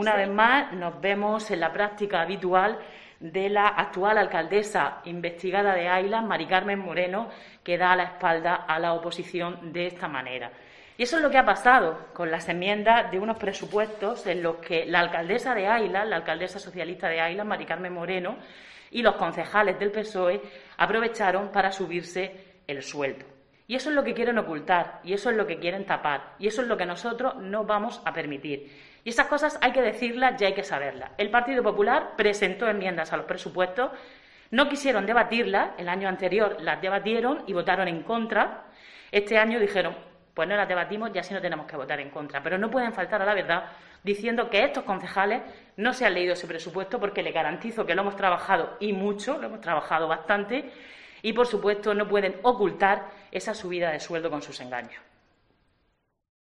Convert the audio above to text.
Una vez más nos vemos en la práctica habitual de la actual alcaldesa investigada de Aila, Mari Carmen Moreno, que da la espalda a la oposición de esta manera. Y eso es lo que ha pasado con las enmiendas de unos presupuestos en los que la alcaldesa de Aila, la alcaldesa socialista de Aila, Mari Carmen Moreno, y los concejales del PSOE aprovecharon para subirse el sueldo. Y eso es lo que quieren ocultar, y eso es lo que quieren tapar, y eso es lo que nosotros no vamos a permitir. Y esas cosas hay que decirlas y hay que saberlas. El Partido Popular presentó enmiendas a los presupuestos, no quisieron debatirlas, el año anterior las debatieron y votaron en contra. Este año dijeron, pues no las debatimos y así no tenemos que votar en contra. Pero no pueden faltar a la verdad diciendo que estos concejales no se han leído ese presupuesto, porque les garantizo que lo hemos trabajado y mucho, lo hemos trabajado bastante, y por supuesto no pueden ocultar esa subida de sueldo con sus engaños.